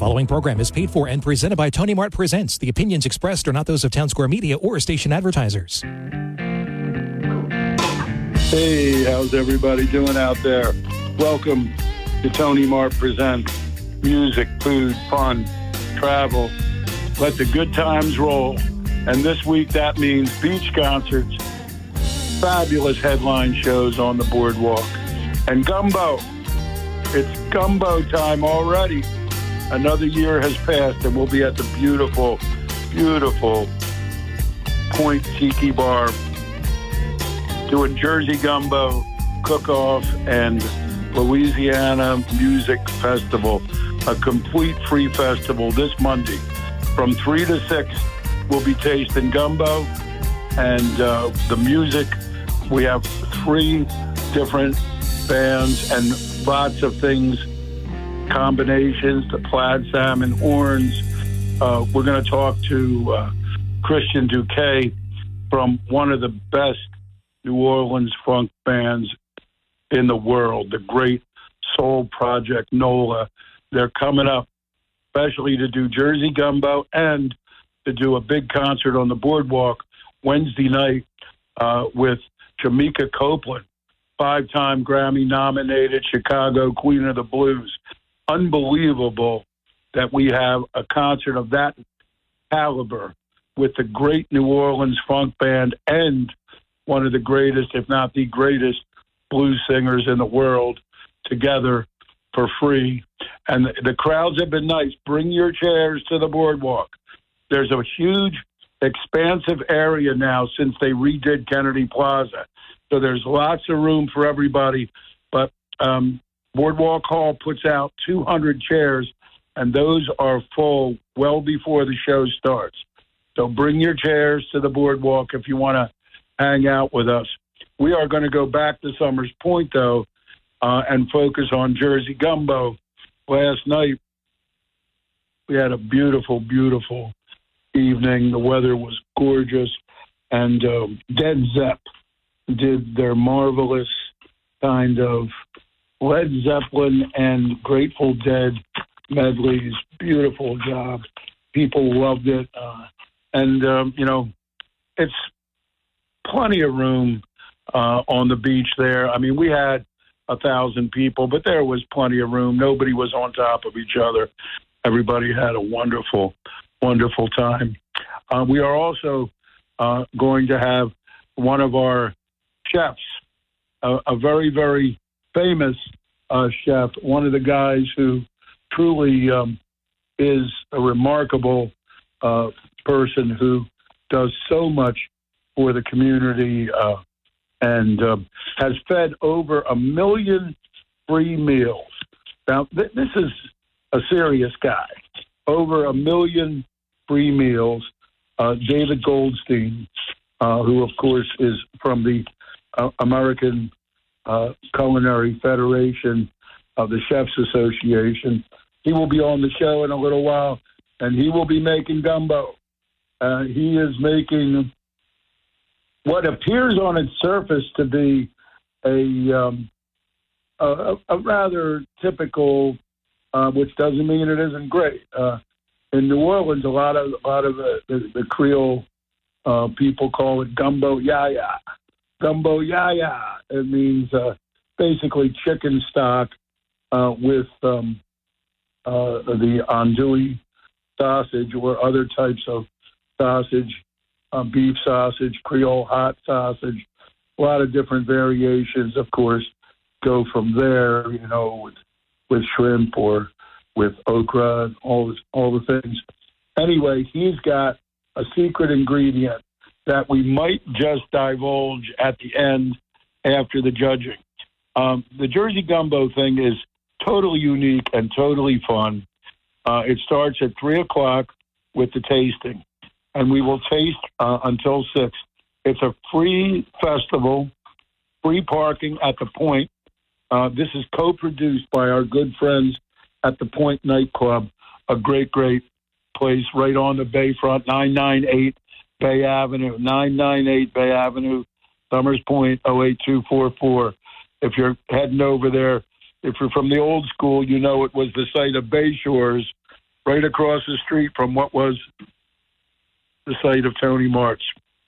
following program is paid for and presented by Tony Mart Presents. The opinions expressed are not those of Town Square Media or station advertisers. Hey, how's everybody doing out there? Welcome to Tony Mart Presents. Music, food, fun, travel. Let the good times roll. And this week that means beach concerts, fabulous headline shows on the boardwalk, and gumbo. It's gumbo time already. Another year has passed and we'll be at the beautiful, beautiful Point Tiki Bar doing Jersey Gumbo, Cook-Off, and Louisiana Music Festival. A complete free festival this Monday. From 3 to 6, we'll be tasting gumbo and the music. We have 3 different bands and lots of things, combinations, the plaid salmon horns. We're going to talk to Christian Duque from one of the best New Orleans funk bands in the world, the great Soul Project, NOLA. They're coming up, especially to do Jersey Gumbo and to do a big concert on the boardwalk Wednesday night with Jamaica Copeland, 5-time Grammy-nominated Chicago Queen of the Blues. Unbelievable that we have a concert of that caliber with the great New Orleans funk band and one of the greatest, if not the greatest, blues singers in the world together for free. And the crowds have been nice. Bring your chairs to the boardwalk. There's a huge, expansive area now since they redid Kennedy Plaza. So there's lots of room for everybody. But Boardwalk Hall puts out 200 chairs, and those are full well before the show starts. So bring your chairs to the boardwalk if you want to hang out with us. We are going to go back to Summers Point, though, and focus on Jersey Gumbo. Last night, we had a beautiful, beautiful evening. The weather was gorgeous, and Dead Zepp did their marvelous kind of Led Zeppelin and Grateful Dead medleys. Beautiful job. People loved it. It's plenty of room on the beach there. I mean, we had 1,000 people, but there was plenty of room. Nobody was on top of each other. Everybody had a wonderful, wonderful time. We are also going to have one of our chefs, a very, very famous chef, one of the guys who truly is a remarkable person who does so much for the community and has fed over 1 million free meals. Now, this is a serious guy. Over 1 million free meals. David Goldstein, who, of course, is from the American Culinary Federation of the Chefs Association. He will be on the show in a little while, and he will be making gumbo. He is making what appears on its surface to be a rather typical, which doesn't mean it isn't great. In New Orleans, a lot of the Creole people call it gumbo yaya. Gumbo yaya. It means basically chicken stock with the andouille sausage or other types of sausage, beef sausage, Creole hot sausage. A lot of different variations, of course, go from there. With shrimp or with okra, and all the things. Anyway, he's got a secret ingredient that we might just divulge at the end after the judging. The Jersey Gumbo thing is totally unique and totally fun. It starts at 3 o'clock with the tasting, and we will taste until 6. It's a free festival, free parking at the Point. This is co-produced by our good friends at the Point Nightclub, a great, great place right on the bayfront, 998 Bay Avenue, 998 Bay Avenue, Summers Point, 08244. If you're heading over there, if you're from the old school, it was the site of Bay Shores right across the street from what was the site of Tony Mart's.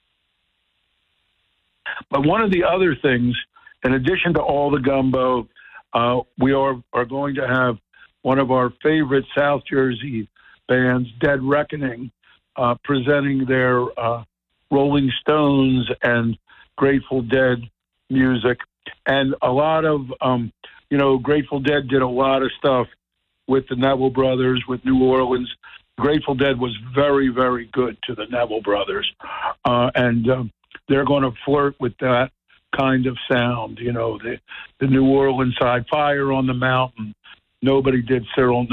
But one of the other things, in addition to all the gumbo, we are going to have one of our favorite South Jersey bands, Dead Reckoning, presenting their Rolling Stones and Grateful Dead music. And a lot of, Grateful Dead did a lot of stuff with the Neville Brothers, with New Orleans. Grateful Dead was very, very good to the Neville Brothers. And they're going to flirt with that kind of sound, the New Orleans side. Fire on the Mountain. Nobody did Fire on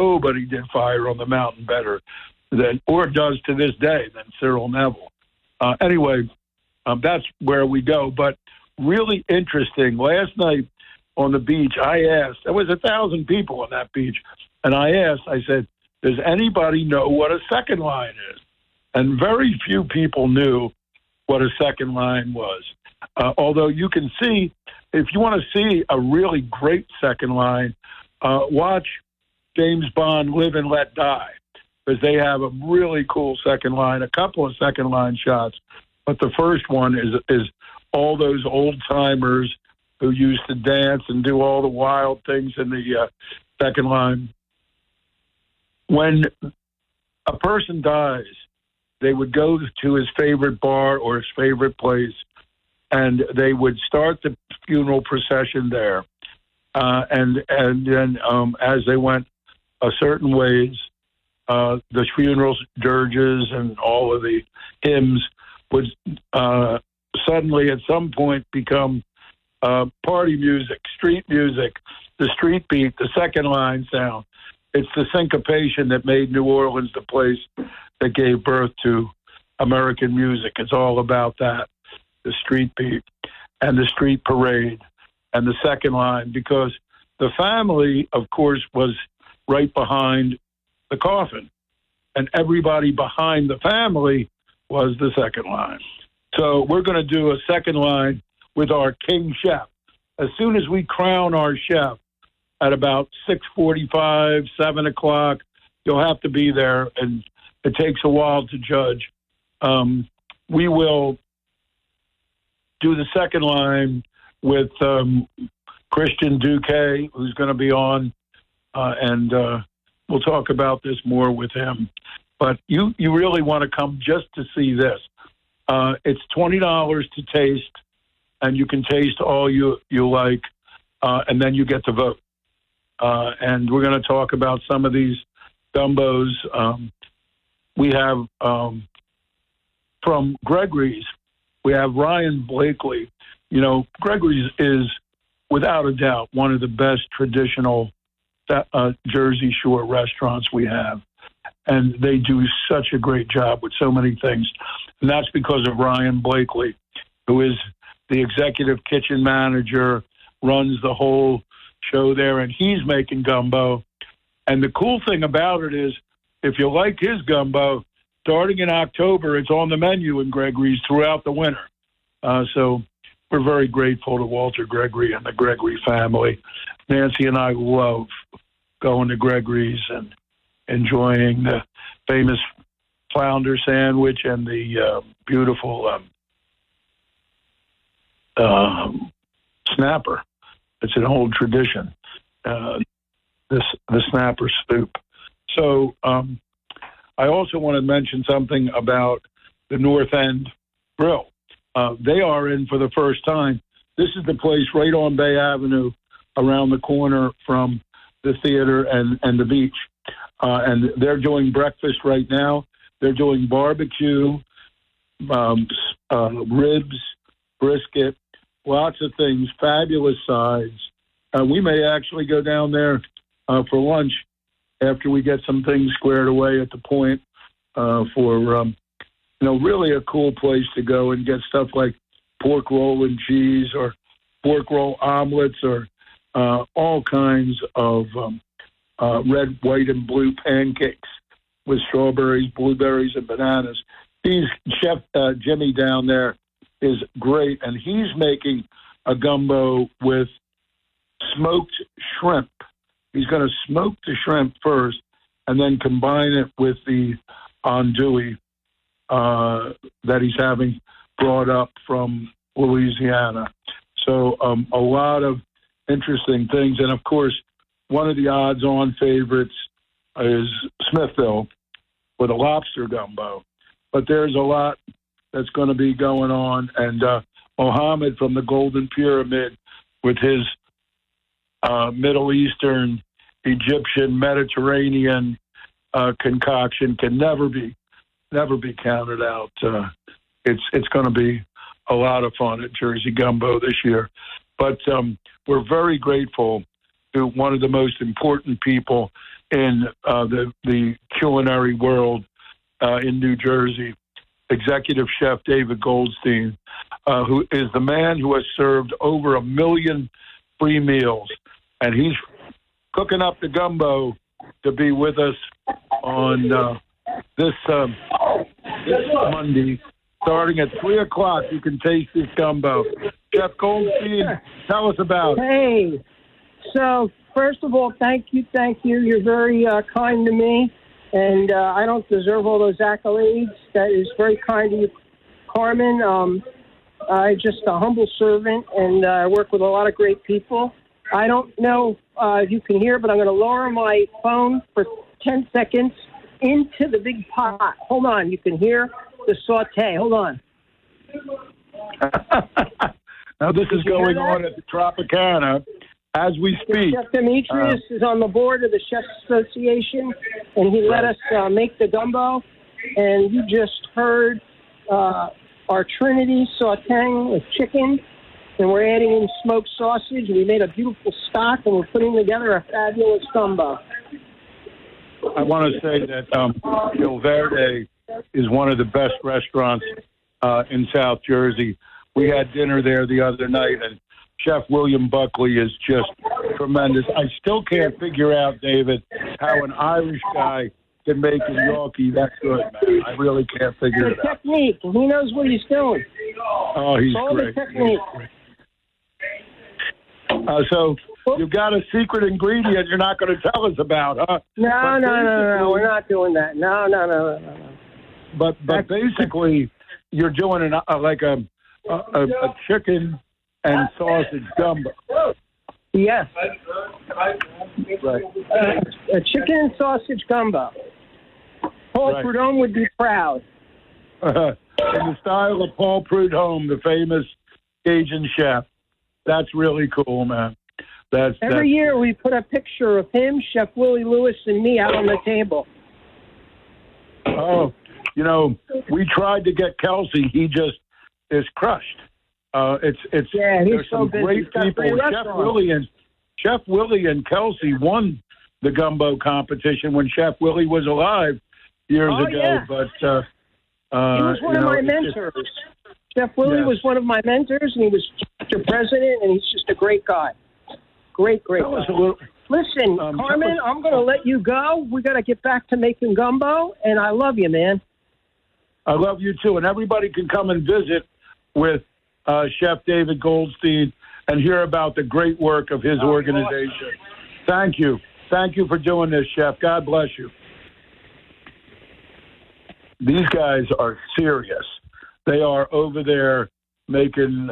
the Mountain better than, or does to this day, than Cyril Neville. Anyway, that's where we go. But really interesting. Last night on the beach, I asked, there was 1,000 people on that beach, and I said, does anybody know what a second line is? And very few people knew what a second line was. Although you can see, if you want to see a really great second line, watch James Bond Live and Let Die, because they have a really cool second line, a couple of second line shots. But the first one is all those old timers who used to dance and do all the wild things in the second line. When a person dies, they would go to his favorite bar or his favorite place, and they would start the funeral procession there. And then as they went a certain ways, the funeral dirges and all of the hymns would suddenly at some point become party music, street music, the street beat, the second line sound. It's the syncopation that made New Orleans the place that gave birth to American music. It's all about that, the street beat and the street parade and the second line, because the family, of course, was right behind the coffin, and everybody behind the family was the second line. So we're going to do a second line with our king chef. As soon as we crown our chef at about 6:45, 7 o'clock, you'll have to be there, and it takes a while to judge. We will do the second line with Christian Duque, who's going to be on, and we'll talk about this more with him. But you really want to come just to see this. It's $20 to taste, and you can taste all you like, and then you get to vote. And we're going to talk about some of these gumbos. We have from Gregory's, we have Ryan Blakely. Gregory's is without a doubt one of the best traditional Jersey Shore restaurants we have. And they do such a great job with so many things. And that's because of Ryan Blakely, who is the executive kitchen manager, runs the whole show there, and he's making gumbo. And the cool thing about it is, if you like his gumbo, starting in October, it's on the menu in Gregory's throughout the winter. So we're very grateful to Walter Gregory and the Gregory family. Nancy and I love going to Gregory's and enjoying the famous flounder sandwich and the beautiful snapper. It's an old tradition, the snapper soup. So I also want to mention something about the North End Grill. They are in for the first time. This is the place right on Bay Avenue, around the corner from the theater and the beach. And they're doing breakfast right now. They're doing barbecue, ribs, brisket, lots of things, fabulous sides. We may actually go down there for lunch after we get some things squared away at the Point for, really a cool place to go and get stuff like pork roll and cheese or pork roll omelets or all kinds of red, white, and blue pancakes with strawberries, blueberries, and bananas. Chef Jimmy down there is great, and he's making a gumbo with smoked shrimp. He's going to smoke the shrimp first, and then combine it with the andouille that he's having brought up from Louisiana. So a lot of interesting things. And, of course, one of the odds-on favorites is Smithville with a lobster gumbo. But there's a lot that's going to be going on. And Mohammed from the Golden Pyramid with his Middle Eastern, Egyptian, Mediterranean concoction can never be counted out. It's going to be a lot of fun at Jersey Gumbo this year. But we're very grateful to one of the most important people in the culinary world in New Jersey, Executive Chef David Goldstein, who is the man who has served over 1 million free meals. And he's cooking up the gumbo to be with us on this Monday. Starting at 3 o'clock, you can taste this gumbo. Chef Goldstein, tell us about it. Hey, so first of all, thank you. You're very kind to me, and I don't deserve all those accolades. That is very kind of you, Carmen. I'm just a humble servant, and I work with a lot of great people. I don't know if you can hear, but I'm going to lower my phone for 10 seconds into the big pot. Hold on, you can hear the saute. Hold on. Now, this is going on at the Tropicana as we speak. Chef Demetrius is on the board of the Chefs Association, and he let us make the gumbo. And you just heard our Trinity sauteing with chicken, and we're adding in smoked sausage. We made a beautiful stock, and we're putting together a fabulous gumbo. I want to say that Il Verde is one of the best restaurants in South Jersey. We had dinner there the other night, and Chef William Buckley is just tremendous. I still can't figure out, David, how an Irish guy can make a gnocchi that good, man. I really can't figure it out. Technique. He knows what he's doing. Oh, he's all great. The technique. So you've got a secret ingredient you're not going to tell us about, huh? No. We're not doing that. No. But basically, you're doing a chicken and sausage gumbo. Yes. Right. A chicken and sausage gumbo. Paul Prudhomme would be proud. In the style of Paul Prudhomme, the famous Cajun chef. That's really cool, man. Every year we put a picture of him, Chef Willie Lewis, and me out on the table. Oh, we tried to get Kelsey. He just is crushed. He's there's so some busy. Great people. Chef Willie and Kelsey won the gumbo competition when Chef Willie was alive years ago. Yeah. But he was one of my mentors. Chef Willie was one of my mentors, and he was chapter president, and he's just a great guy. Great guy. Listen, Carmen, I'm going to let you go. We got to get back to making gumbo, and I love you, man. I love you, too. And everybody can come and visit with Chef David Goldstein and hear about the great work of his organization. Thank you. Thank you for doing this, Chef. God bless you. These guys are serious. They are over there making,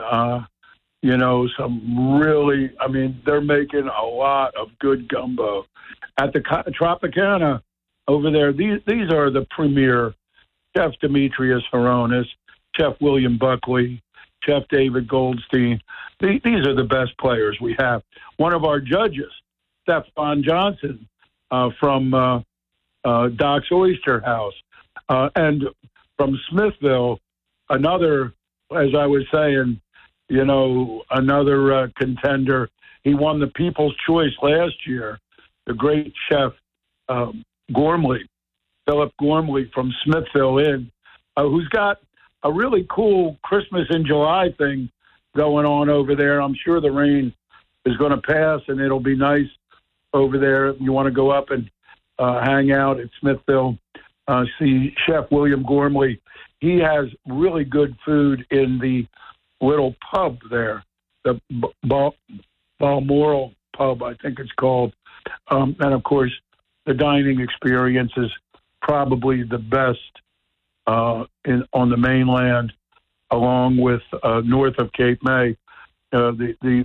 some really, they're making a lot of good gumbo. At the Tropicana over there, these are the premier Chef Demetrius Horonis, Chef William Buckley, Chef David Goldstein. These are the best players we have. One of our judges, Stefan Johnson from Doc's Oyster House. And from Smithville, another, as I was saying, another contender. He won the People's Choice last year, the great chef Gormley, Philip Gormley from Smithville Inn, who's got a really cool Christmas in July thing going on over there. I'm sure the rain is going to pass, and it'll be nice over there. If you want to go up and hang out at Smithville, see Chef William Gormley. He has really good food in the little pub there, the Balmoral Pub, I think it's called. And, of course, the dining experience is probably the best on the mainland, along with north of Cape May. The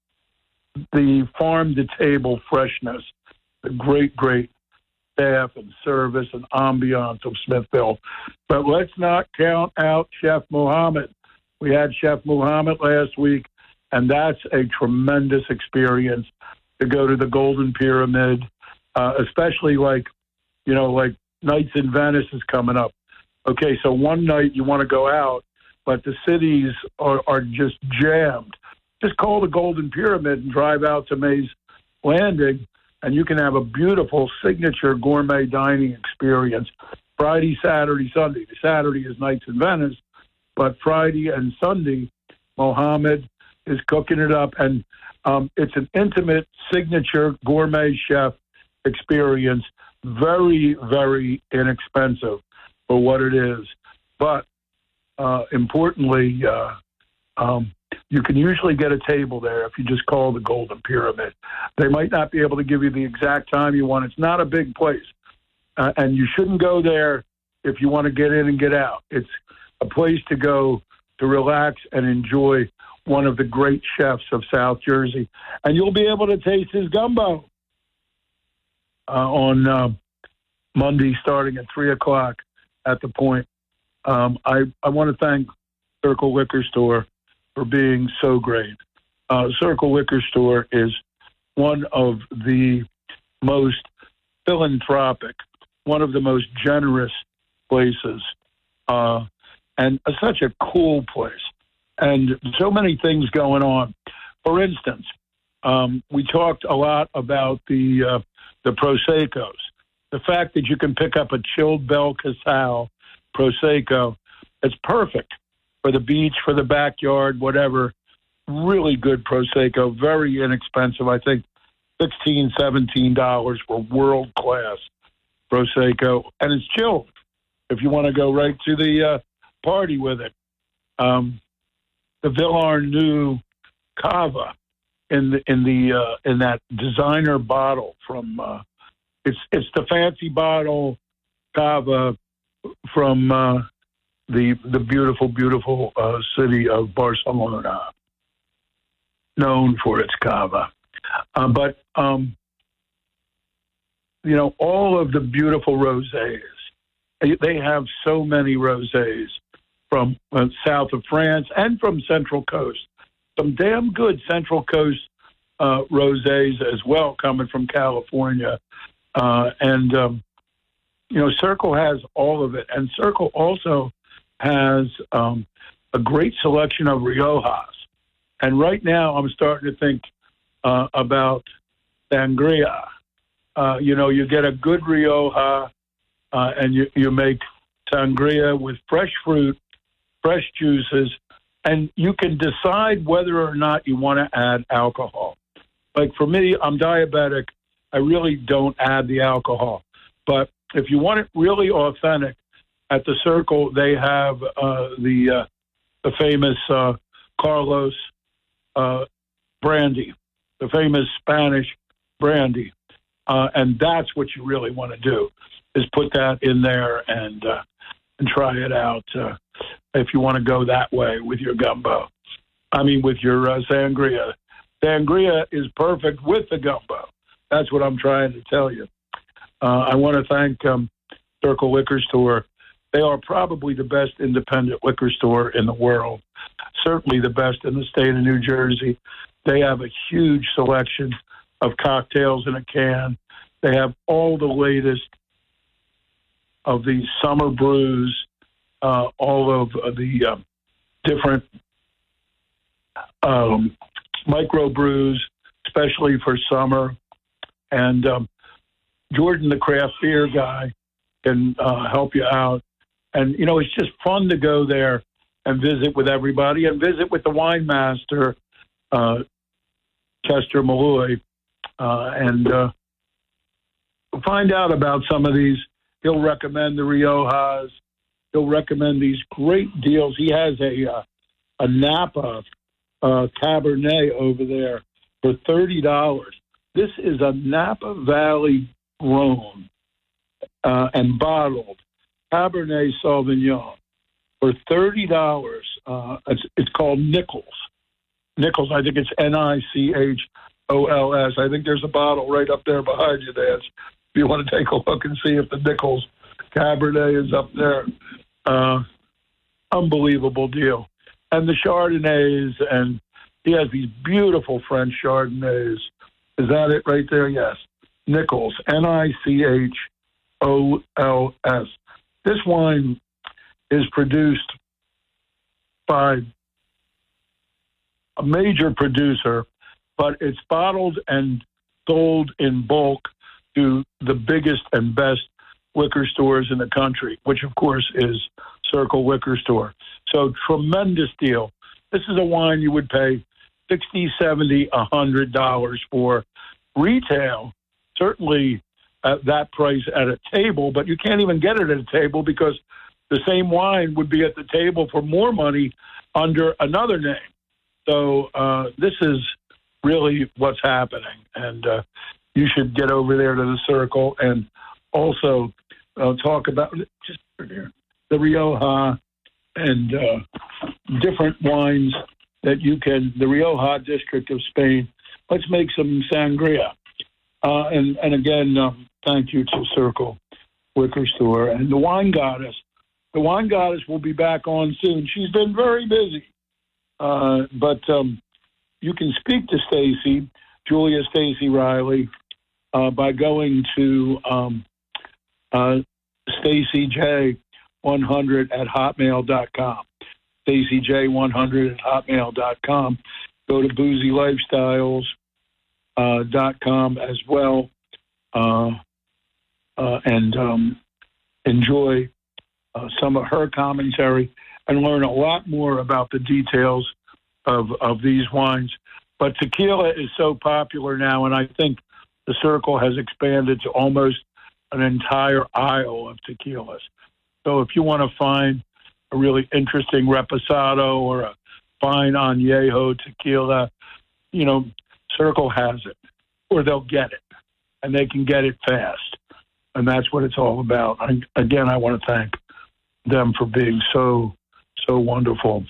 farm to table freshness, the great staff and service and ambiance of Smithville. But let's not count out Chef Muhammad. We had Chef Muhammad last week, and that's a tremendous experience to go to the Golden Pyramid, especially like Nights in Venice is coming up. Okay, so one night you want to go out, but the cities are just jammed. Just call the Golden Pyramid and drive out to Mays Landing, and you can have a beautiful signature gourmet dining experience Friday, Saturday, Sunday. Saturday is Nights in Venice, but Friday and Sunday, Mohammed is cooking it up, and it's an intimate signature gourmet chef experience, very, very inexpensive for what it is. But importantly, you can usually get a table there if you just call the Golden Pyramid. They might not be able to give you the exact time you want. It's not a big place. And you shouldn't go there if you want to get in and get out. It's a place to go to relax and enjoy one of the great chefs of South Jersey. And you'll be able to taste his gumbo on Monday starting at 3 o'clock at the Point. I want to thank Circle Liquor Store for being so great. Circle Liquor Store is one of the most philanthropic, one of the most generous places, and such a cool place. And so many things going on. For instance, we talked a lot about the Proseccos. The fact that you can pick up a chilled Bel Casale Prosecco, it's perfect for the beach, for the backyard, whatever. Really good Prosecco, very inexpensive. I think $16, $17 for world-class Prosecco. And it's chilled if you want to go right to the party with it. The Villarneux Cava in that designer bottle from it's the fancy bottle Cava from the beautiful city of Barcelona, known for its Cava. But all of the beautiful rosés. They have so many rosés from south of France and from Central Coast. Some damn good Central Coast rosés as well, coming from California. Circle has all of it. And Circle also has a great selection of Riojas. And right now I'm starting to think about sangria. You get a good Rioja and you make sangria with fresh fruit, fresh juices, and you can decide whether or not you want to add alcohol. Like for me, I'm diabetic. I really don't add the alcohol. But if you want it really authentic, at the Circle, they have the famous Carlos brandy, the famous Spanish brandy. And that's what you really want to do, is put that in there and try it out if you want to go that way with your gumbo. With your sangria. Sangria is perfect with the gumbo. That's what I'm trying to tell you. I want to thank Circle Liquor Store. They are probably the best independent liquor store in the world, certainly the best in the state of New Jersey. They have a huge selection of cocktails in a can. They have all the latest of the summer brews, all of the different micro brews, especially for summer. And Jordan, the craft beer guy, can help you out. And, it's just fun to go there and visit with everybody and visit with the wine master, Chester Malloy, and find out about some of these. He'll recommend the Riojas. He'll recommend these great deals. He has a Napa Cabernet over there for $30. This is a Napa Valley grown and bottled Cabernet Sauvignon for $30. It's called Nichols. Nichols, I think it's Nichols. I think there's a bottle right up there behind you, Dance. If you want to take a look and see if the Nichols Cabernet is up there. Unbelievable deal. And the Chardonnays, and he has these beautiful French Chardonnays. Is that it right there? Yes. Nichols, Nichols. This wine is produced by a major producer, but it's bottled and sold in bulk to the biggest and best liquor stores in the country, which, of course, is Circle Liquor Store. So tremendous deal. This is a wine you would pay $60, $70, $100 for. Retail, certainly at that price at a table, but you can't even get it at a table because the same wine would be at the table for more money under another name. So this is really what's happening. And you should get over there to the Circle and also talk about just the Rioja and different wines that you can, the Rioja district of Spain. Let's make some sangria. And again, thank you to Circle Liquor Store. And the Wine Goddess. The Wine Goddess will be back on soon. She's been very busy. But you can speak to Stacy, Julia Stacy Riley, by going to StacyJ100@hotmail.com. StacyJ100@hotmail.com. Go to boozylifestyles.com as well, and enjoy some of her commentary and learn a lot more about the details of these wines. But tequila is so popular now, and I think the Circle has expanded to almost an entire aisle of tequilas. So if you want to find a really interesting reposado or a fine añejo tequila, Circle has it, or they'll get it, and they can get it fast. And that's what it's all about. Again, I want to thank them for being so wonderful.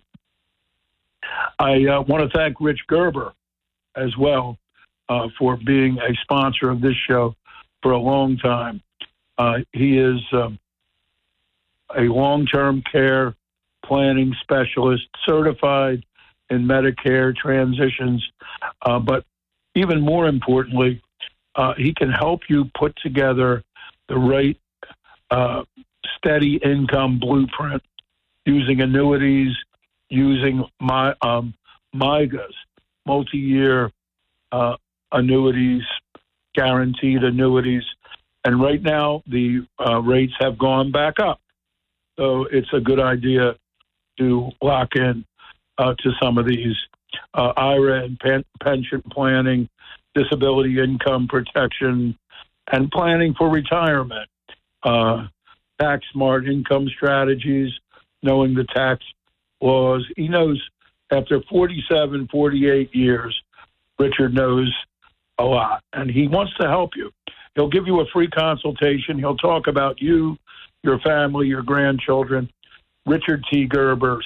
I want to thank Rich Gerber as well for being a sponsor of this show for a long time. He is a long-term care planning specialist, certified in Medicare transitions, but even more importantly, he can help you put together the right steady income blueprint using annuities, using MIGAs, multi-year annuities, guaranteed annuities. And right now, the rates have gone back up. So it's a good idea to lock in to some of these IRA and pension planning, disability income protection, and planning for retirement. Tax smart income strategies, knowing the tax laws. He knows after 47, 48 years, Richard knows a lot, and he wants to help you. He'll give you a free consultation. He'll talk about you, your family, your grandchildren. Richard T. Gerber,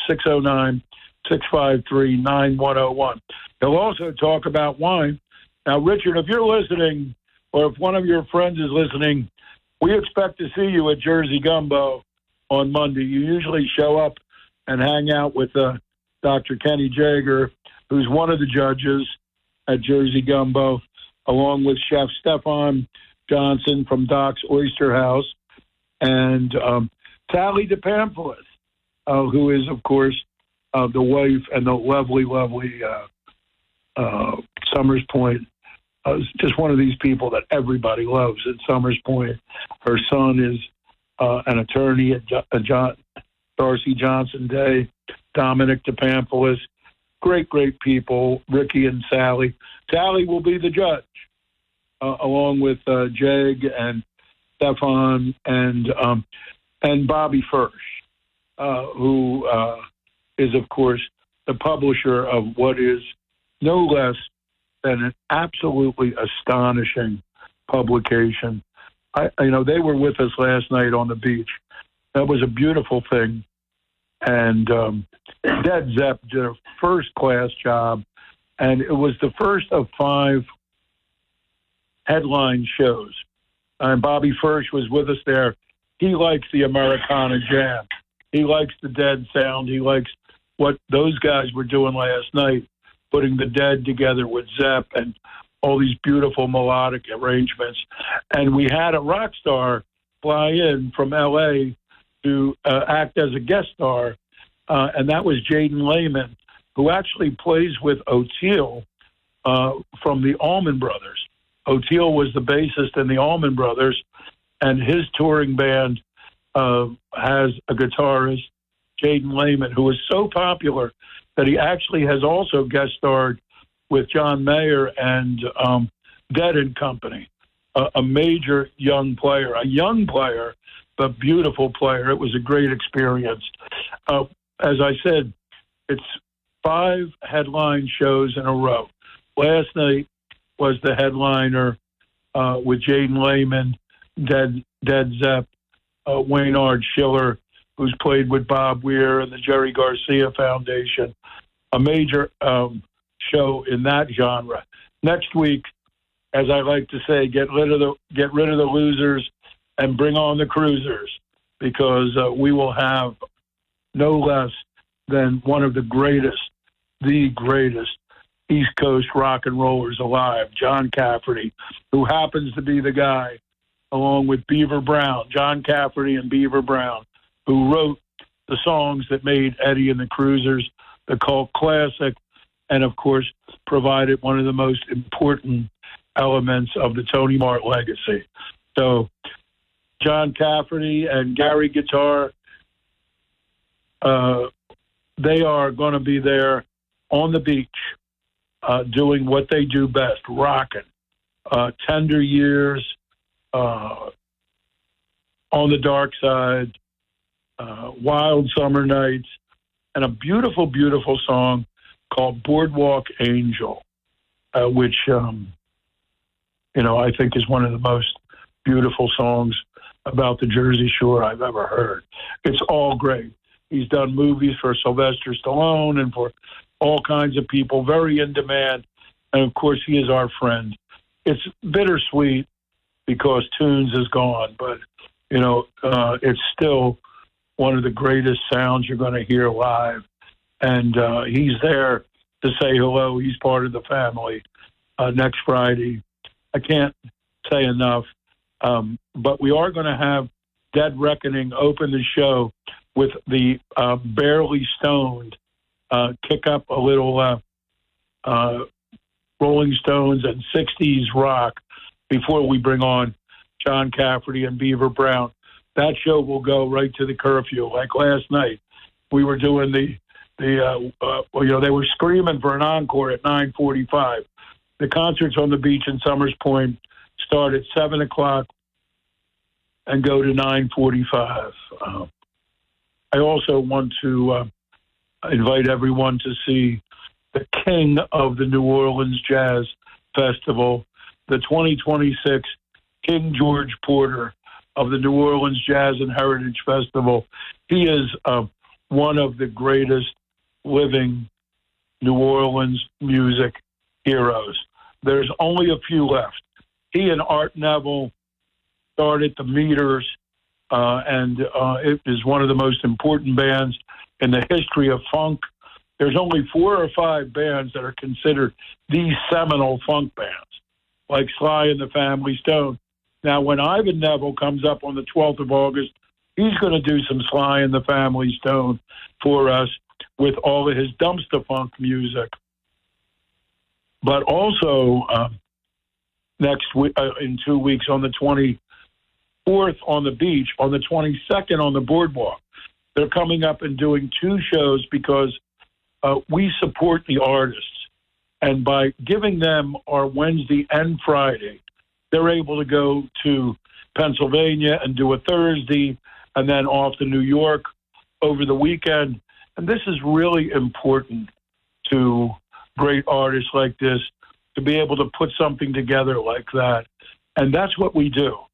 609-653-9101. He'll also talk about wine. Now, Richard, if you're listening, or if one of your friends is listening, we expect to see you at Jersey Gumbo on Monday. You usually show up and hang out with Dr. Kenny Jager, who's one of the judges at Jersey Gumbo, along with Chef Stefan Johnson from Doc's Oyster House, and Tally DePampoulis, who is, of course, the wife and the lovely Summers Point. Just one of these people that everybody loves at Summers Point. Her son is an attorney at Darcy Johnson Day, Dominic DePampoulis. Great people, Ricky and Sally. Sally will be the judge, along with Jeg and Stefan and Bobby Fersch, who is, of course, the publisher of what is no less than an absolutely astonishing publication, they were with us last night on the beach. That was a beautiful thing. And Dead Zepp did a first-class job. And it was the first of 5 headline shows. And Bobby Firsch was with us there. He likes the Americana jam. He likes the Dead sound. He likes what those guys were doing last night, putting the Dead together with Zepp and all these beautiful melodic arrangements. And we had a rock star fly in from L.A. to act as a guest star, and that was Jaden Lehman, who actually plays with Oteil from the Allman Brothers. Oteil was the bassist in the Allman Brothers, and his touring band has a guitarist, Jaden Lehman, who is so popular that he actually has also guest starred with John Mayer and Dead and Company, a major young player, but beautiful player. It was a great experience. As I said, it's 5 headline shows in a row. Last night was the headliner with Jaden Lehman, Dead Zepp, Waynard Schiller, who's played with Bob Weir and the Jerry Garcia Foundation. A major show in that genre. Next week, as I like to say, get rid of the losers and bring on the cruisers, because we will have no less than one of the greatest East Coast rock and rollers alive, John Cafferty, who happens to be the guy, along with Beaver Brown, John Cafferty and Beaver Brown, who wrote the songs that made Eddie and the Cruisers the cult classic, and of course provided one of the most important elements of the Tony Martin legacy. So John Cafferty and Gary Guitar, they are going to be there on the beach doing what they do best, rocking. Tender Years, On the Dark Side, Wild Summer Nights, and a beautiful, beautiful song called Boardwalk Angel, which, I think is one of the most beautiful songs about the Jersey Shore I've ever heard. It's all great. He's done movies for Sylvester Stallone and for all kinds of people, very in demand. And, of course, he is our friend. It's bittersweet because Tunes is gone, but, it's still one of the greatest sounds you're going to hear live. And he's there to say hello. He's part of the family next Friday. I can't say enough. But we are going to have Dead Reckoning open the show with the Barely Stoned, kick up a little Rolling Stones and 60s rock before we bring on John Cafferty and Beaver Brown. That show will go right to the curfew. Like last night, we were doing they were screaming for an encore at 9:45. The concerts on the beach in Summers Point start at 7 o'clock and go to 9:45. I also want to invite everyone to see the king of the New Orleans Jazz Festival, the 2026 King George Porter of the New Orleans Jazz and Heritage Festival. He is one of the greatest living New Orleans music heroes. There's only a few left. He and Art Neville started the Meters, and it is one of the most important bands in the history of funk. There's only 4 or 5 bands that are considered the seminal funk bands, like Sly and the Family Stone. Now, when Ivan Neville comes up on the 12th of August, he's going to do some Sly and the Family Stone for us with all of his dumpster funk music. But also next week, in 2 weeks, on the 24th on the beach, on the 22nd on the boardwalk, they're coming up and doing 2 shows because we support the artists. And by giving them our Wednesday and Friday, they're able to go to Pennsylvania and do a Thursday and then off to New York over the weekend. And this is really important to great artists like this, to be able to put something together like that. And that's what we do.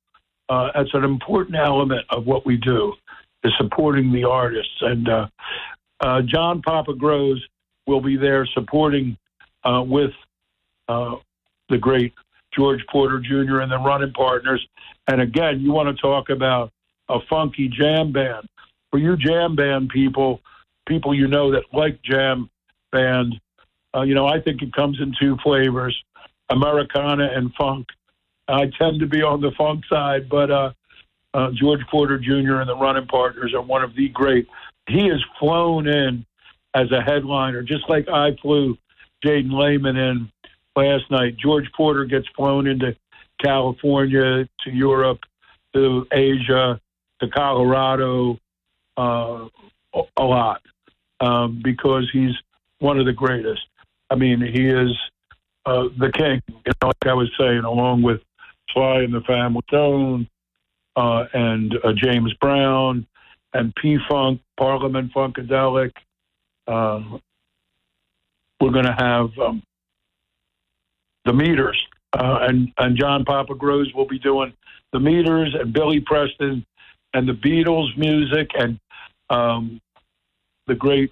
It's an important element of what we do, is supporting the artists. And John Papa Groves will be there supporting with the great George Porter Jr. and the Running Partners. And again, you want to talk about a funky jam band. For you jam band people you know that like jam band, I think it comes in two flavors, Americana and funk. I tend to be on the funk side, but George Porter Jr. and the Running Partners are one of the great. He is flown in as a headliner, just like I flew Jaden Lehman in last night. George Porter gets flown into California, to Europe, to Asia, to Colorado, a lot, because he's one of the greatest. I mean, he is the king, like I was saying, along with Sly and the Family Stone, and James Brown, and P-Funk, Parliament Funkadelic. We're going to have the Meters, and John Papa Groves will be doing the Meters, and Billy Preston, and the Beatles music, and the great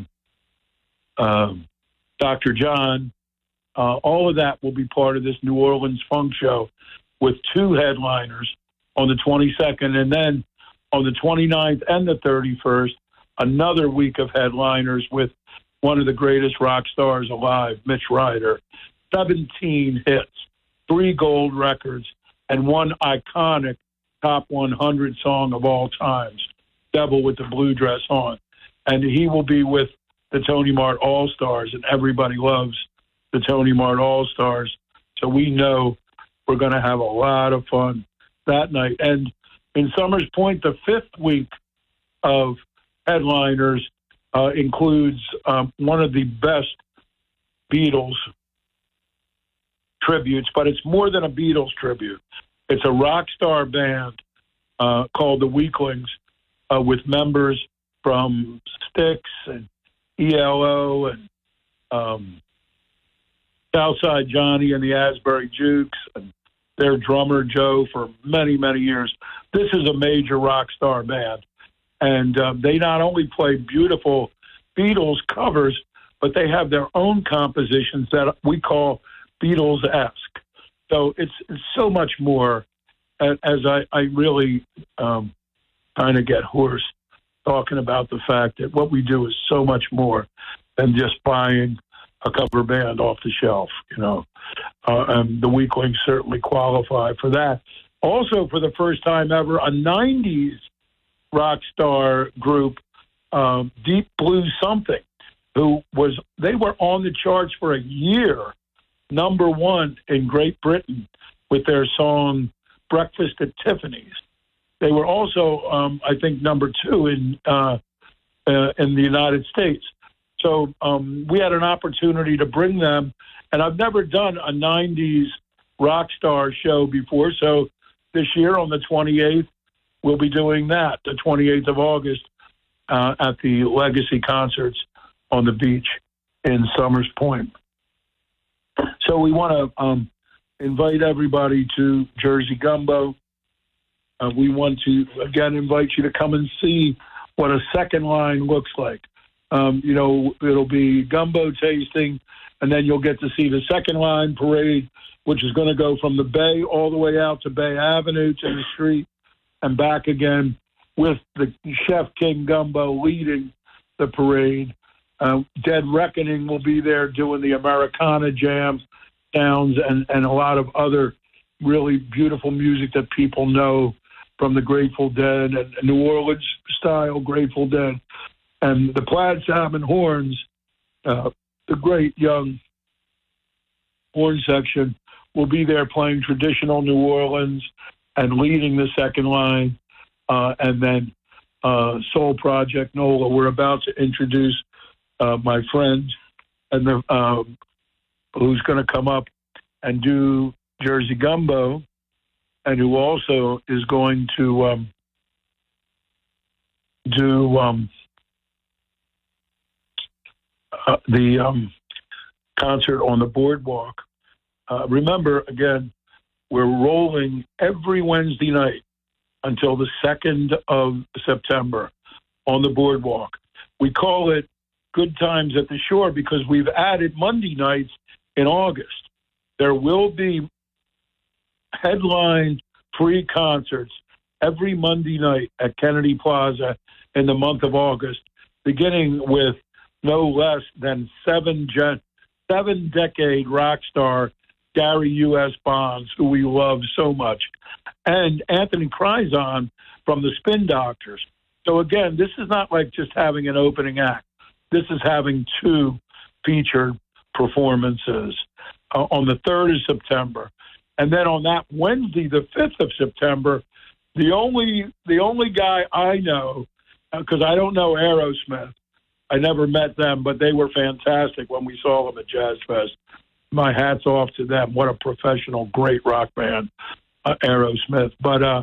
Dr. John. All of that will be part of this New Orleans Funk Show with two headliners on the 22nd, and then on the 29th and the 31st, another week of headliners with one of the greatest rock stars alive, Mitch Ryder. 17 hits, 3 gold records, and one iconic top 100 song of all times, Devil with the Blue Dress On. And he will be with the Tony Mart All-Stars, and everybody loves the Tony Mart All-Stars. So we know we're going to have a lot of fun that night. And in Summers Point, the 5th week of headliners includes one of the best Beatles tributes, but it's more than a Beatles tribute. It's a rock star band called the Weaklings, with members from Styx and ELO and Southside Johnny and the Asbury Jukes, and their drummer Joe for many, many years. This is a major rock star band, and they not only play beautiful Beatles covers, but they have their own compositions that we call Beatles-esque. So it's so much more, as I really kind of get hoarse talking about the fact that what we do is so much more than just buying a cover band off the shelf, and the Weaklings certainly qualify for that. Also, for the first time ever, a 90s rock star group, Deep Blue Something, they were on the charts for a year, #1 in Great Britain with their song Breakfast at Tiffany's. They were also, I think, #2 in the United States. So we had an opportunity to bring them, and I've never done a 90s rock star show before. So this year on the 28th, we'll be doing that, the 28th of August, at the Legacy Concerts on the beach in Summers Point. So we want to invite everybody to Jersey Gumbo. We want to, again, invite you to come and see what a second line looks like. It'll be gumbo tasting, and then you'll get to see the second line parade, which is going to go from the Bay all the way out to Bay Avenue to the street and back again, with the Chef King Gumbo leading the parade. Dead Reckoning will be there doing the Americana jam sounds and a lot of other really beautiful music that people know from the Grateful Dead and New Orleans style Grateful Dead. And the Plaid Salmon Horns, the great young horn section, will be there playing traditional New Orleans and leading the second line. And then Soul Project NOLA. We're about to introduce my friend and who's going to come up and do Jersey Gumbo, and who also is going to do the concert on the boardwalk. Remember, again, we're rolling every Wednesday night until the 2nd of September on the boardwalk. We call it Good Times at the Shore because we've added Monday nights in August. There will be headline free concerts every Monday night at Kennedy Plaza in the month of August, beginning with no less than seven-decade rock star Gary U.S. Bonds, who we love so much, and Anthony Crizon from the Spin Doctors. So again, this is not like just having an opening act. This is having two featured performances on the 3rd of September. And then on that Wednesday, the 5th of September, the only guy I know, because I don't know Aerosmith, I never met them, but they were fantastic when we saw them at Jazz Fest. My hat's off to them. What a professional, great rock band, Aerosmith. But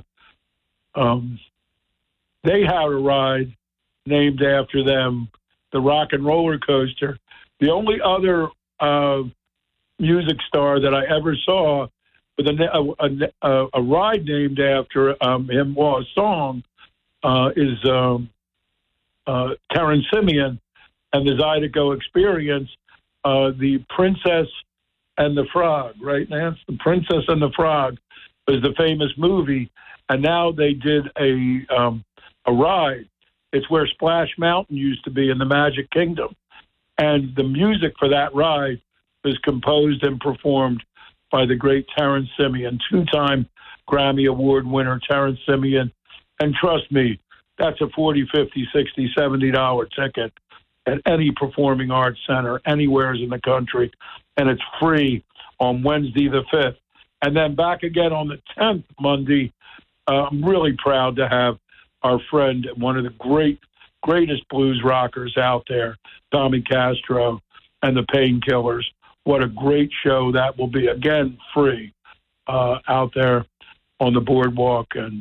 they had a ride named after them, the Rock and Roller Coaster. The only other music star that I ever saw with a ride named after him, well, a song, is Terrence Simeon and the Zydeco Experience, the Princess and the Frog, right, Nance? The Princess and the Frog was the famous movie, and now they did a ride. It's where Splash Mountain used to be in the Magic Kingdom, and the music for that ride was composed and performed by the great Terrence Simeon, 2-time Grammy Award winner Terrence Simeon. And trust me, that's a $40, $50, $60, $70 ticket at any performing arts center anywhere in the country, and it's free on Wednesday the 5th. And then back again on the 10th, Monday. I'm really proud to have our friend, one of the greatest blues rockers out there, Tommy Castro and the Painkillers. What a great show that will be. Again, free out there on the boardwalk. And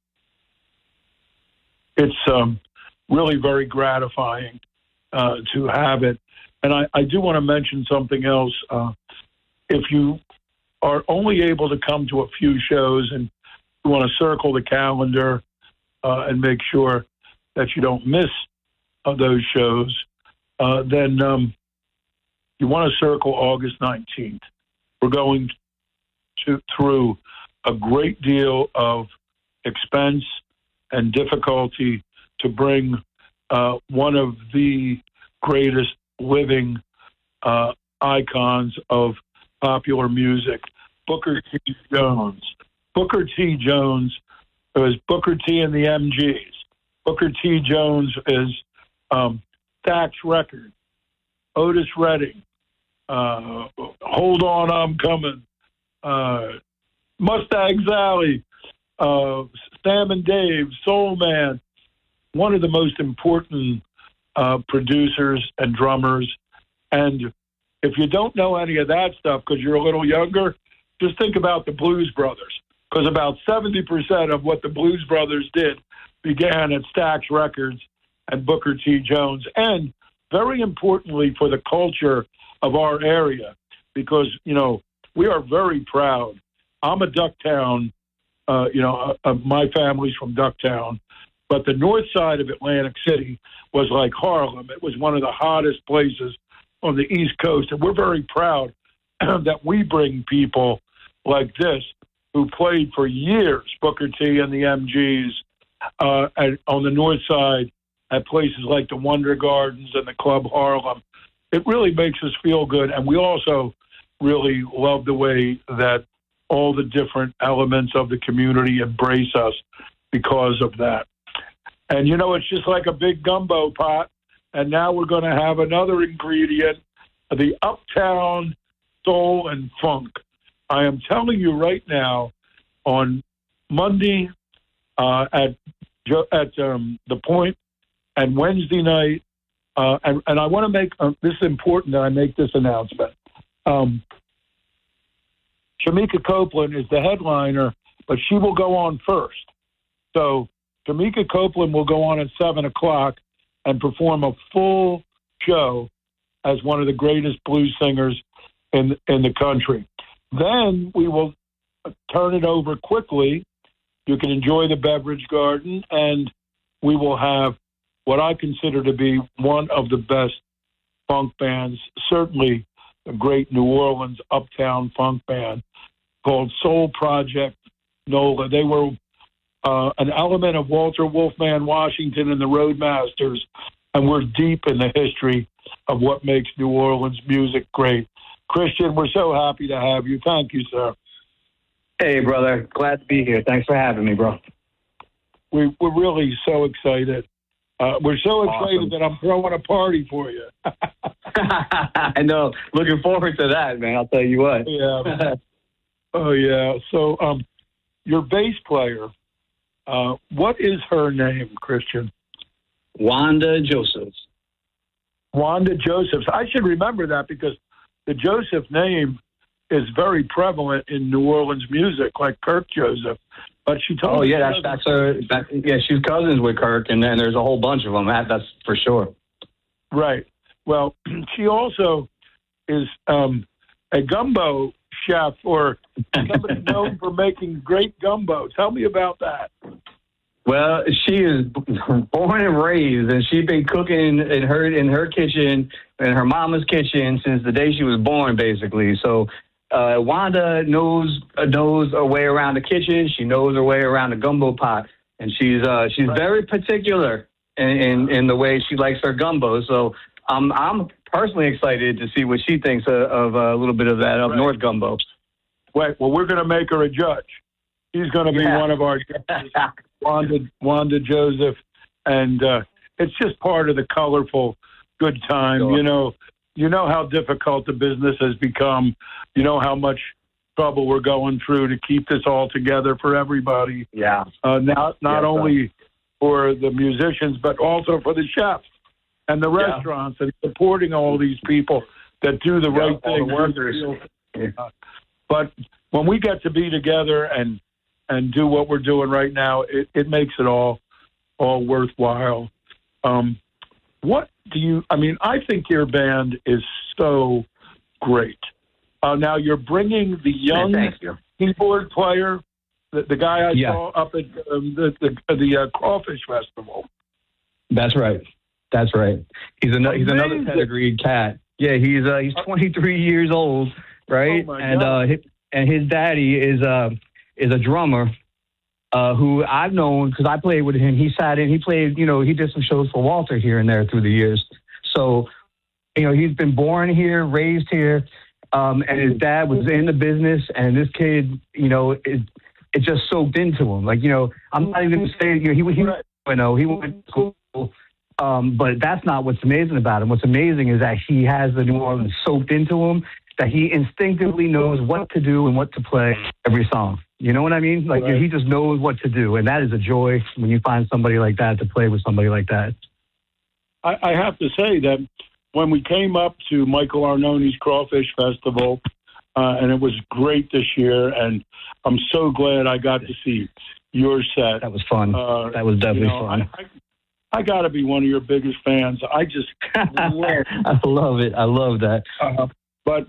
it's really very gratifying to have it. And I do want to mention something else. If you are only able to come to a few shows and you want to circle the calendar and make sure that you don't miss those shows, then you want to circle August 19th. We're going through a great deal of expense and difficulty to bring one of the greatest living icons of popular music, Booker T. Jones. Booker T. Jones is Booker T. and the MGs. Booker T. Jones is Stax Records, Otis Redding, Hold On, I'm Coming, Mustang Sally, Sam and Dave, Soul Man, one of the most important producers and drummers. And if you don't know any of that stuff because you're a little younger, just think about the Blues Brothers, because about 70% of what the Blues Brothers did began at Stax Records and Booker T. Jones. And very importantly for the culture of our area, because, you know, we are very proud. I'm a Ducktown, my family's from Ducktown, but the north side of Atlantic City was like Harlem. It was one of the hottest places on the East Coast, and we're very proud that we bring people like this who played for years, Booker T and the MGs, on the north side at places like the Wonder Gardens and the Club Harlem. It really makes us feel good, and we also really love the way that all the different elements of the community embrace us because of that. And, you know, it's just like a big gumbo pot, and now we're going to have another ingredient, the Uptown Soul and Funk. I am telling you right now, on Monday at the Point, and Wednesday night, and I want to make this is important that I make this announcement. Shamika Copeland is the headliner, but she will go on first. So Shamika Copeland will go on at 7 o'clock and perform a full show as one of the greatest blues singers in the country. Then we will turn it over quickly. You can enjoy the beverage garden, and we will have what I consider to be one of the best funk bands, certainly a great New Orleans uptown funk band called Soul Project NOLA. They were an element of Walter Wolfman Washington and the Roadmasters, and we're deep in the history of what makes New Orleans music great. Christian, we're so happy to have you. Thank you, sir. Hey, brother. Glad to be here. Thanks for having me, bro. We're really so excited. We're so excited that I'm throwing a party for you. I know. Looking forward to that, man. I'll tell you what. Yeah. Oh, yeah. So your bass player, what is her name, Christian? Wanda Josephs. Wanda Josephs. I should remember that because the Joseph name is very prevalent in New Orleans music, like Kirk Joseph. But she told me. Oh, yeah, that's her. Yeah, she's cousins with Kirk, and then there's a whole bunch of them. That's for sure. Right. Well, she also is a gumbo chef, or somebody known for making great gumbo. Tell me about that. Well, she is born and raised, and she's been cooking in her kitchen, in her mama's kitchen, since the day she was born, basically. So Wanda knows her way around the kitchen. She knows her way around the gumbo pot, and she's very particular in the way she likes her gumbo. So I'm personally excited to see what she thinks of a little bit of that up north gumbo. Wait, well, we're going to make her a judge. She's going to be one of our judges, Wanda Joseph, and it's just part of the colorful good time. Sure. You know how difficult the business has become. You know how much trouble we're going through to keep this all together for everybody. Yeah. Not only for the musicians, but also for the chefs and the restaurants and supporting all these people that do the right thing. All the workers. But when we get to be together and do what we're doing right now, it makes it all worthwhile. I think your band is so great. Now you're bringing the young keyboard player, the guy I saw up at the Crawfish Festival. That's right. He's another pedigreed cat. Yeah, he's 23 years old, right? Oh my God. And his daddy is a drummer who I've known because I played with him. He sat in, he played, he did some shows for Walter here and there through the years. So, he's been born here, raised here, and his dad was in the business, and this kid, it just soaked into him. Like, I'm not even going to say, he went to school, but that's not what's amazing about him. What's amazing is that he has the New Orleans soaked into him, that he instinctively knows what to do and what to play every song. You know what I mean? Like, he just knows what to do, and that is a joy when you find somebody like that to play with somebody like that. I have to say that when we came up to Michael Arnone's Crawfish Festival, and it was great this year, and I'm so glad I got to see your set. That was fun. That was definitely fun. I got to be one of your biggest fans. I just I love it. I love that. But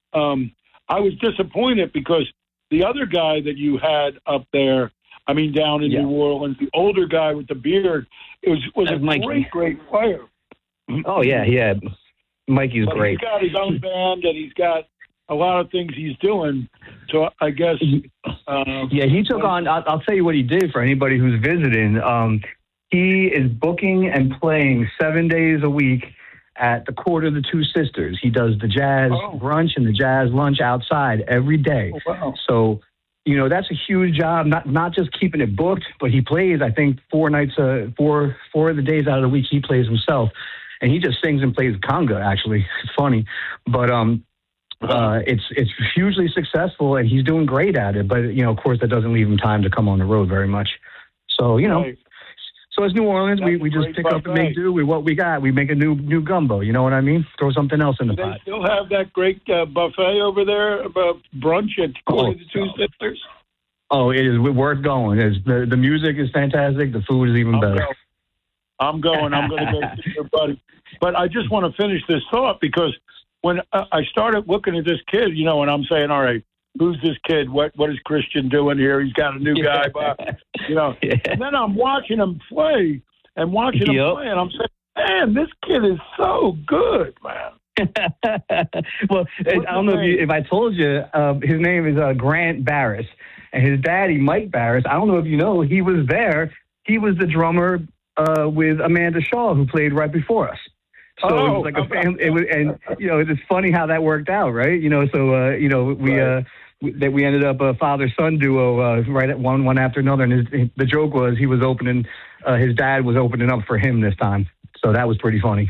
I was disappointed because the other guy that you had up there, down in New Orleans, the older guy with the beard, was a Mikey. great player. Oh, yeah. Mikey's great. He's got his own band, and he's got a lot of things he's doing. So I guess... he took on... I'll tell you what he did for anybody who's visiting. He is booking and playing 7 days a week at the Court of the Two Sisters. He does the jazz brunch and the jazz lunch outside every day. Oh, wow. So, that's a huge job, not just keeping it booked, but he plays, I think, 4 of the days out of the week he plays himself. And he just sings and plays conga, actually. It's funny. But it's hugely successful, and he's doing great at it. But, of course, that doesn't leave him time to come on the road very much. So, Right. So it's New Orleans. We just pick up and make do with what we got. We make a new gumbo. You know what I mean? Throw something else in the pot. They still have that great buffet over there, brunch at Court of the Two Sisters? Oh, it is worth going. The music is fantastic. The food is even better. I'm going to go see your buddy. But I just want to finish this thought because when I started looking at this kid, and I'm saying, all right, who's this kid? What is Christian doing here? He's got a new guy, but And then I'm watching him play and and I'm saying, man, this kid is so good, man. Well, I don't know if I told you, his name is Grant Barris, and his daddy, Mike Barris. I don't know if you know, he was there. He was the drummer with Amanda Shaw, who played right before us. So it was like a family. It's funny how that worked out, right? We ended up a father-son duo right at one after another. And the joke was he was opening, his dad was opening up for him this time. So that was pretty funny.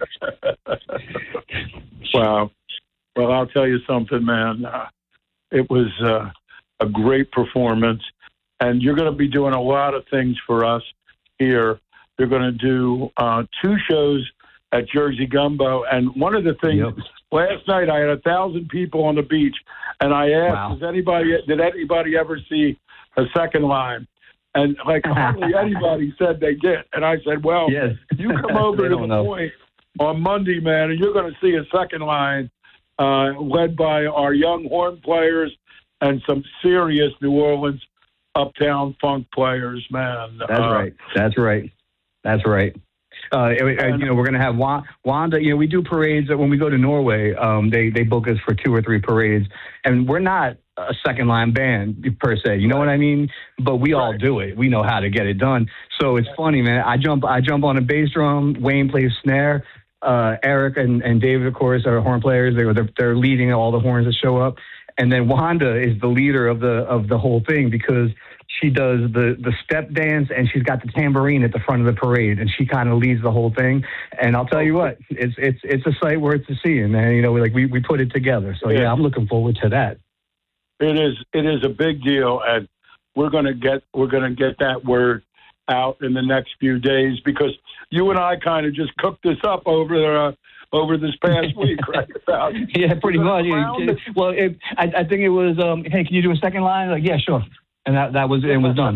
Wow. Well, I'll tell you something, man. It was a great performance. And you're going to be doing a lot of things for us here. You're going to do 2 shows at Jersey Gumbo. And one of the things, last night I had 1,000 people on the beach, and I asked, did anybody ever see a second line? And like hardly anybody said they did. And I said, well, you come over to the Point on Monday, man, and you're going to see a second line led by our young horn players and some serious New Orleans uptown funk players, man. That's right. We're going to have Wanda. We do parades when we go to Norway. They book us for 2 or 3 parades, and we're not a second line band per se. You know what I mean? But we all do it. We know how to get it done. So it's funny, man. I jump on a bass drum. Wayne plays snare. Eric and David, of course, are horn players. They're leading all the horns that show up. And then Wanda is the leader of the whole thing because she does the step dance and she's got the tambourine at the front of the parade and she kind of leads the whole thing. And I'll tell you what, it's a sight worth to see, man. We put it together. So I'm looking forward to that. It is a big deal, and we're gonna get that word out in the next few days because you and I kind of just cooked this up over this past week, right? Pretty much. Well, I think it was, hey, can you do a second line? Like, yeah, sure. And that was done.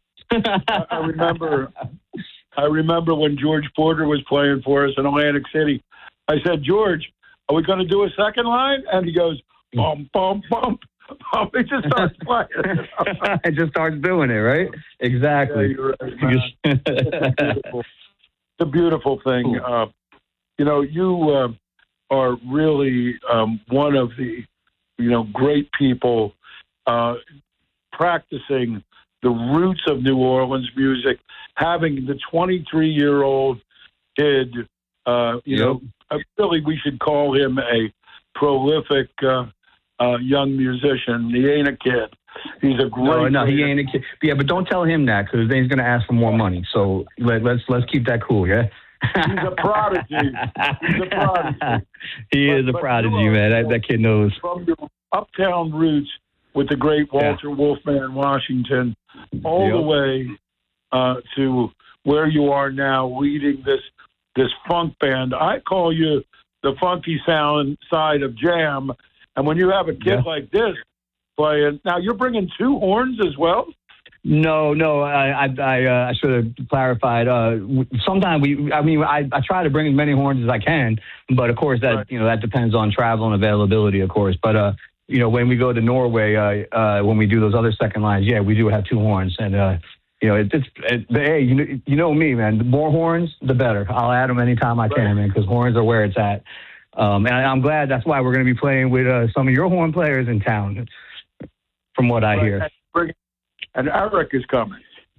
I remember when George Porter was playing for us in Atlantic City. I said, George, are we going to do a second line? And he goes, bum, bum, bum. He just starts playing. It just starts doing it, right? Exactly. Yeah, you're right. It's a beautiful thing. Cool. You are really one of the, great people practicing the roots of New Orleans music, having the 23-year-old kid, really we should call him a prolific young musician. He ain't a kid. He's a great. No, he ain't a kid. Yeah, but don't tell him that because then he's going to ask for more money. So let's keep that cool, yeah. He's a prodigy. He is a prodigy, man. That kid knows. From your uptown roots with the great Walter Wolfman Washington, all the way to where you are now, leading this funk band. I call you the funky sound side of jam. And when you have a kid like this playing, now you're bringing 2 horns as well? No, I should have clarified. Sometimes I try to bring as many horns as I can, but of course that that depends on travel and availability, of course. But when we go to Norway, when we do those other second lines, we do have 2 horns, and hey, you know me, man. The more horns, the better. I'll add them anytime I can, man, because horns are where it's at. And I'm glad that's why we're going to be playing with some of your horn players in town, from what I hear. And Eric is coming.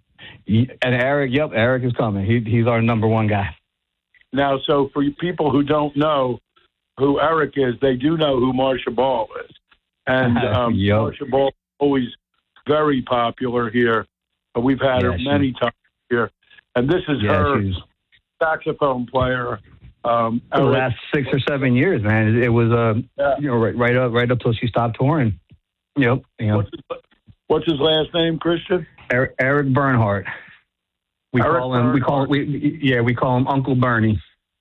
Eric is coming. He's our number 1 guy. Now, so for you people who don't know who Eric is, they do know who Marsha Ball is. And Marsha Ball is always very popular here. We've had her many times here. And this is her saxophone player. For the last 6 or 7 years, man. It was right up till she stopped touring. Yep. What's his last name, Christian? Eric Bernhardt. We call him Uncle Bernie.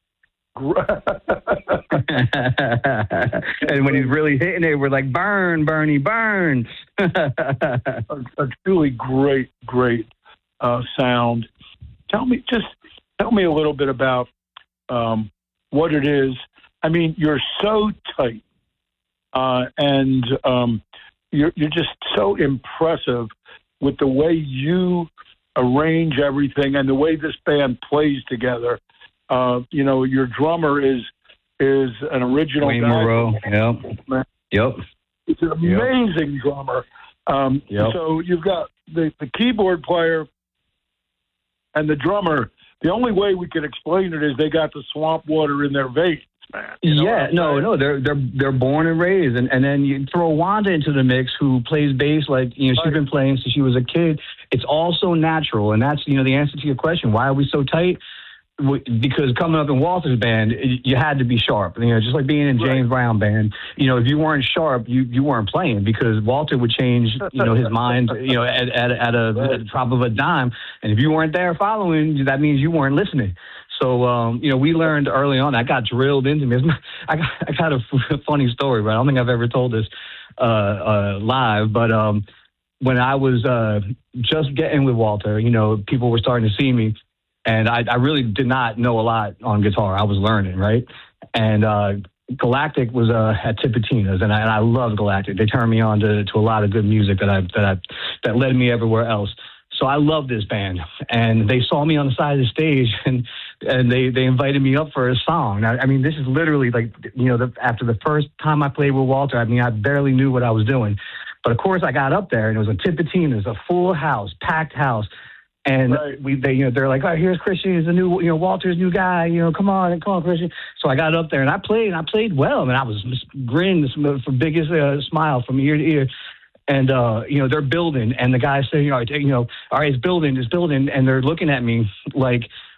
And when he's really hitting it, we're like, burn, Bernie, burn. A truly great sound. Tell me a little bit about what it is. I mean, you're so tight, and you're just so impressive with the way you arrange everything and the way this band plays together. Your drummer is an original Wayne guy. Moreau. Yep. It's an amazing drummer. So you've got the keyboard player and the drummer. The only way we can explain it is they got the swamp water in their veins, man. They're born and raised, and then you throw Wanda into the mix, who plays bass like she's been playing since she was a kid. It's all so natural, and that's the answer to your question. Why are we so tight? Because coming up in Walter's band, you had to be sharp. Just like being in James Brown band. If you weren't sharp, you weren't playing, because Walter would change his mind at the drop of a dime. And if you weren't there following, that means you weren't listening. So we learned early on. That got drilled into me. I got a funny story, but I don't think I've ever told this live. But when I was just getting with Walter, people were starting to see me. And I really did not know a lot on guitar. I was learning, right? And Galactic was at Tipitina's, and I loved Galactic. They turned me on to a lot of good music that led me everywhere else. So I love this band, and they saw me on the side of the stage, and they invited me up for a song. Now, this is literally after the first time I played with Walter. I barely knew what I was doing, but of course I got up there, and it was a Tipitina's, a full house, packed house. And they're like, "Oh, here's Christian. He's the new, Walter's new guy. Come on, Christian." So I got up there and I played well. I was just grinning for biggest smile from ear to ear. And they're building, and the guy said, "All right, it's building," and they're looking at me like,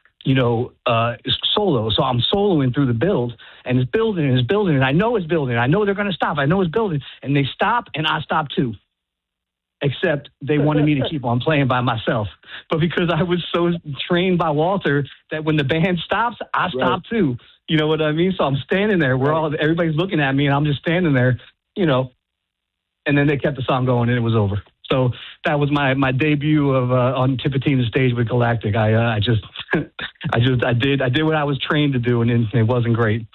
solo. So I'm soloing through the build, and it's building, and I know it's building. I know they're going to stop. I know it's building, and they stop, and I stop too. Except they wanted me to keep on playing by myself. But because I was so trained by Walter that when the band stops, I stop too. You know what I mean? So I'm standing there. Everybody's looking at me, and I'm just standing there, And then they kept the song going, and it was over. So that was my debut of on Tipitina's stage with Galactic. I did what I was trained to do, and it wasn't great.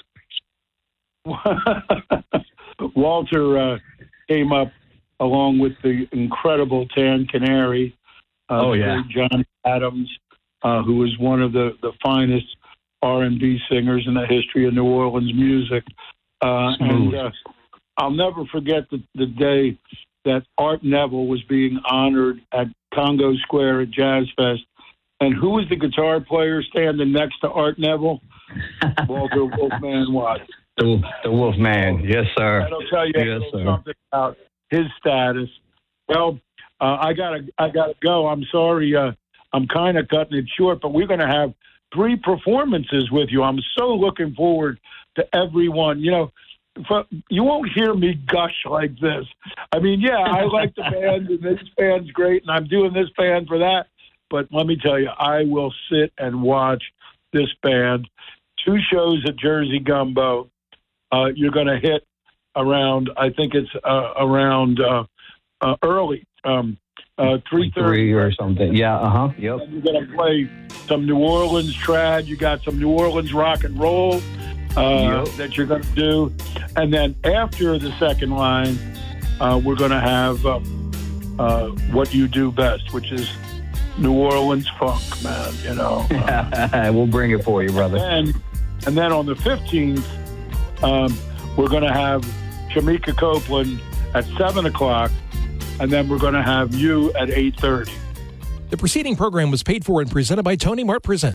Walter came up along with the incredible Tan Canary, John Adams, who was one of the finest R&B singers in the history of New Orleans music. And I'll never forget the day that Art Neville was being honored at Congo Square at Jazz Fest. And who was the guitar player standing next to Art Neville? Walter Wolfman Watts. The Wolfman, yes, sir. That'll tell you something about his status. Well, I gotta go. I'm sorry. I'm kind of cutting it short, but we're going to have 3 performances with you. I'm so looking forward to everyone. You won't hear me gush like this. I like the band, and this band's great, and I'm doing this band for that. But let me tell you, I will sit and watch this band. 2 shows at Jersey Gumbo. You're going to hit around, I think it's around early, 3:30 or something. Yeah, yep. You're going to play some New Orleans trad. You got some New Orleans rock and roll that you're going to do. And then after the second line, we're going to have what you do best, which is New Orleans funk, man, We'll bring it for you, brother. And then on the 15th, we're going to have Shamika Copeland at 7 o'clock, and then we're going to have you at 8:30. The preceding program was paid for and presented by Tony Mart Presents.